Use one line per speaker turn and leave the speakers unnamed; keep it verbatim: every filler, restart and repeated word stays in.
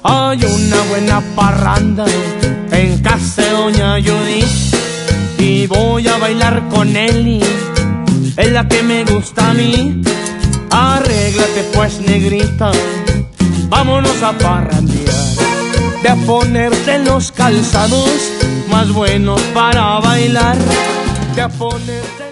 Hay una buena parranda en casa de doña Judy y voy a bailar con Eli, es la que me gusta a mí. Arréglate pues, negrita, vámonos a parrandear. Ve a ponerte los calzados más buenos para bailar. Ve a ponerte